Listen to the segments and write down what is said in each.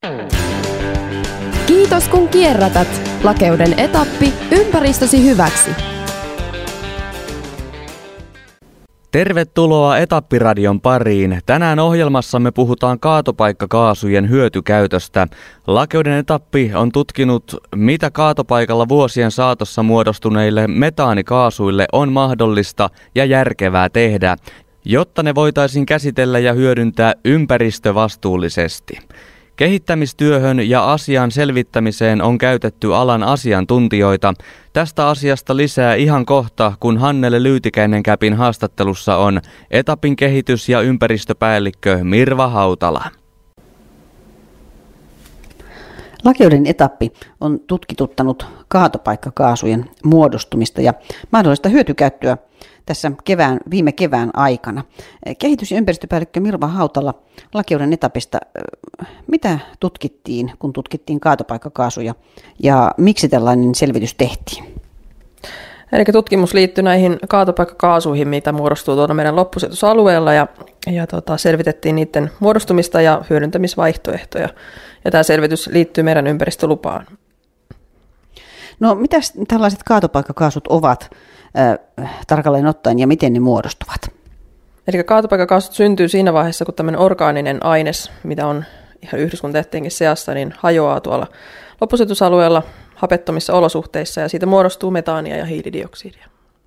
Kiitos kun kierrätät. Lakeuden etappi ympäristösi hyväksi. Tervetuloa Etappiradion pariin. Tänään ohjelmassamme puhutaan kaatopaikkakaasujen hyötykäytöstä. Lakeuden etappi on tutkinut, mitä kaatopaikalla vuosien saatossa muodostuneille metaanikaasuille on mahdollista ja järkevää tehdä, jotta ne voitaisiin käsitellä ja hyödyntää ympäristövastuullisesti. Kehittämistyöhön ja asian selvittämiseen on käytetty alan asiantuntijoita. Tästä asiasta lisää ihan kohta, kun Hannele Lyytikäinen-Käpin haastattelussa on etapin kehitys- ja ympäristöpäällikkö Mirva Hautala. Lakeuden etappi on tutkituttanut kaatopaikkakaasujen muodostumista ja mahdollista hyötykäyttöä tässä viime kevään aikana. Kehitys- ja ympäristöpäällikkö Mirva Hautala Lakeuden etapista. Mitä tutkittiin, kun tutkittiin kaatopaikkakaasuja ja miksi tällainen selvitys tehtiin? Eli tutkimus liittyy näihin kaatopaikkakaasuihin, mitä muodostuu tuolla meidän loppusijoitusalueella ja selvitettiin niiden muodostumista ja hyödyntämisvaihtoehtoja. Ja tämä selvitys liittyy meidän ympäristölupaan. No mitä tällaiset kaatopaikkakaasut ovat tarkalleen ottaen ja miten ne muodostuvat? Eli kaatopaikkakaasut syntyy siinä vaiheessa, kun tämmöinen orgaaninen aines, mitä on ihan yhdyskuntajätteenkin seassa, niin hajoaa tuolla loppusijoitusalueella hapettomissa olosuhteissa ja siitä muodostuu metaania ja hiilidioksidia.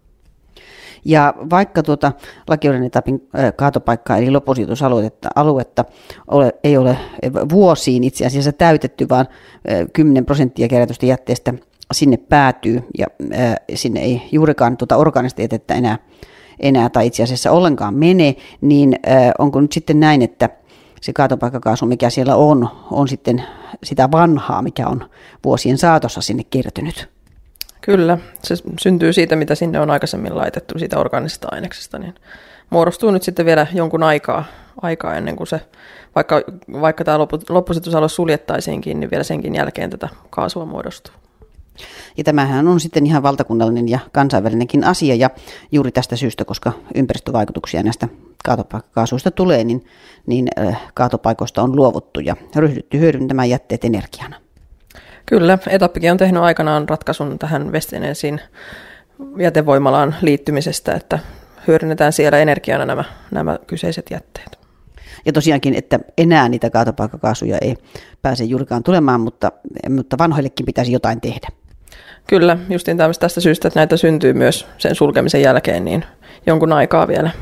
Ja vaikka Lakeuden etapin kaatopaikkaa eli loppusijoitusaluetta ei ole vuosiin itse asiassa täytetty, vaan 10% kerätystä jätteestä sinne päätyy ja sinne ei juurikaan orgaanista jätettä enää tai itse asiassa ollenkaan mene, niin onko nyt sitten näin, että se kaatopaikkakaasu, mikä siellä on sitten sitä vanhaa, mikä on vuosien saatossa sinne kertynyt? Kyllä, se syntyy siitä, mitä sinne on aikaisemmin laitettu, siitä orgaanisesta aineksesta, niin muodostuu nyt sitten vielä jonkun aikaa ennen kuin se, vaikka tämä loppusijoitusalue suljettaisiinkin, niin vielä senkin jälkeen tätä kaasua muodostuu. Ja tämähän on sitten ihan valtakunnallinen ja kansainvälinenkin asia, ja juuri tästä syystä, koska ympäristövaikutuksia näistä kaatopaikkakaasuista tulee, niin kaatopaikoista on luovuttu ja ryhdytty hyödyntämään jätteet energiana. Kyllä, etappikin on tehnyt aikanaan ratkaisun tähän Westenesin jätevoimalaan liittymisestä, että hyödynnetään siellä energiana nämä kyseiset jätteet. Ja tosiaankin, että enää niitä kaatopaikkakaasuja ei pääse juurikaan tulemaan, mutta vanhoillekin pitäisi jotain tehdä. Kyllä, justiin tästä syystä, että näitä syntyy myös sen sulkemisen jälkeen, niin jonkun aikaa vielä.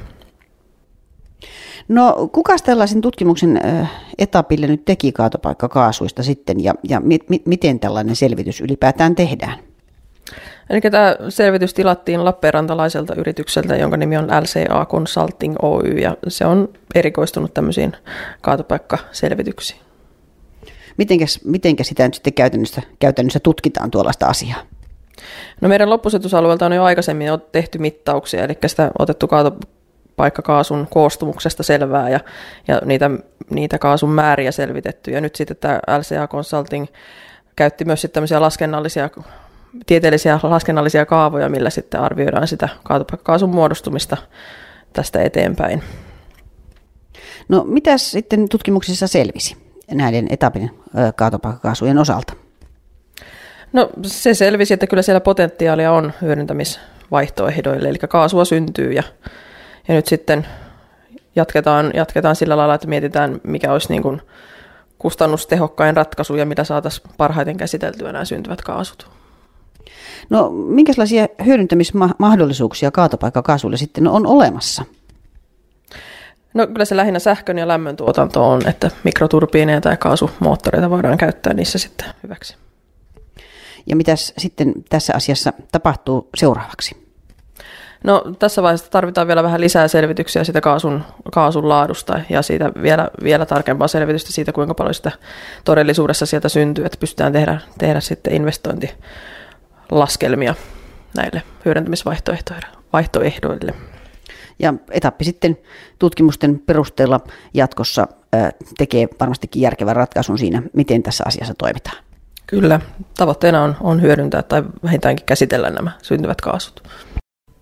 No, kukas tällaisen tutkimuksen etapille nyt teki kaatopaikkakaasuista sitten ja miten tällainen selvitys ylipäätään tehdään? Eli tämä selvitys tilattiin lappeenrantalaiselta yritykseltä, jonka nimi on LCA Consulting Oy, ja se on erikoistunut tämmöisiin kaatopaikkaselvityksiin. Mitenkä sitä nyt sitten käytännössä tutkitaan tuollaista asiaa? No meidän loppusijoitusalueelta on jo aikaisemmin tehty mittauksia, eli sitä otettu kaatopaikkakaasun koostumuksesta selvää ja niitä kaasun määriä selvitetty. Ja nyt sitten tämä LCA Consulting käytti myös sitten tämmöisiä tieteellisiä laskennallisia kaavoja, millä sitten arvioidaan sitä kaatopaikkakaasun muodostumista tästä eteenpäin. No mitäs sitten tutkimuksissa selvisi näiden etapin kaatopaikkakaasujen osalta? No se selvisi, että kyllä siellä potentiaalia on hyödyntämisvaihtoehdoille, eli kaasua syntyy ja nyt sitten jatketaan sillä lailla, että mietitään mikä olisi niin kuin kustannustehokkain ratkaisu ja mitä saataisiin parhaiten käsiteltyä nämä syntyvät kaasut. No minkälaisia hyödyntämismahdollisuuksia kaatopaikkakaasuille sitten on olemassa? No kyllä se lähinnä sähkön ja lämmön tuotanto on, että mikroturbiineja tai kaasumoottoreita voidaan käyttää niissä sitten hyväksi. Ja mitäs sitten tässä asiassa tapahtuu seuraavaksi? No tässä vaiheessa tarvitaan vielä vähän lisää selvityksiä siitä kaasun laadusta ja siitä vielä tarkempaa selvitystä siitä, kuinka paljon sitä todellisuudessa sieltä syntyy, että pystytään tehdä sitten investointilaskelmia näille hyödyntämisvaihtoehdoille. Ja etappi sitten tutkimusten perusteella jatkossa tekee varmastikin järkevän ratkaisun siinä, miten tässä asiassa toimitaan. Kyllä, tavoitteena on hyödyntää tai vähintäänkin käsitellä nämä syntyvät kaasut.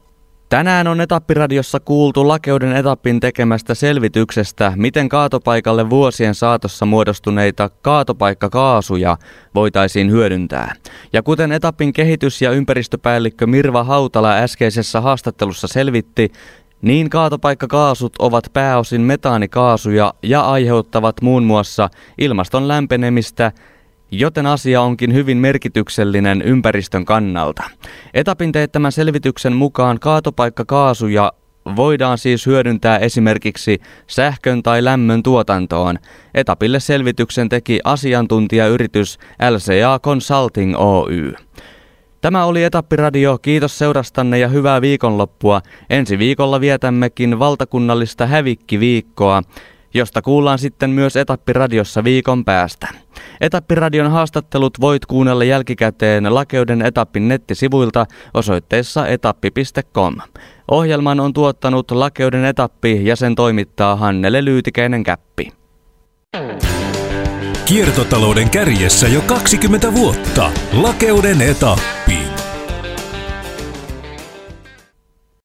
Tänään on Etappiradiossa kuultu Lakeuden Etappin tekemästä selvityksestä, miten kaatopaikalle vuosien saatossa muodostuneita kaatopaikkakaasuja voitaisiin hyödyntää. Ja kuten Etappin kehitys- ja ympäristöpäällikkö Mirva Hautala äskeisessä haastattelussa selvitti, niin kaatopaikkakaasut ovat pääosin metaanikaasuja ja aiheuttavat muun muassa ilmaston lämpenemistä, joten asia onkin hyvin merkityksellinen ympäristön kannalta. Etapin teettämän selvityksen mukaan kaatopaikkakaasuja voidaan siis hyödyntää esimerkiksi sähkön tai lämmön tuotantoon. Etapille selvityksen teki asiantuntijayritys LCA Consulting Oy. Tämä oli Etappiradio. Kiitos seurastanne ja hyvää viikonloppua. Ensi viikolla vietämmekin valtakunnallista hävikkiviikkoa, josta kuullaan sitten myös Etappiradiossa viikon päästä. Etappiradion haastattelut voit kuunnella jälkikäteen Lakeuden Etappin nettisivuilta osoitteessa etappi.com. Ohjelman on tuottanut Lakeuden Etappi ja sen toimittaa Hannele Lyytikäinen-Käppi. Kiertotalouden kärjessä jo 20 vuotta. Lakeuden Etappi.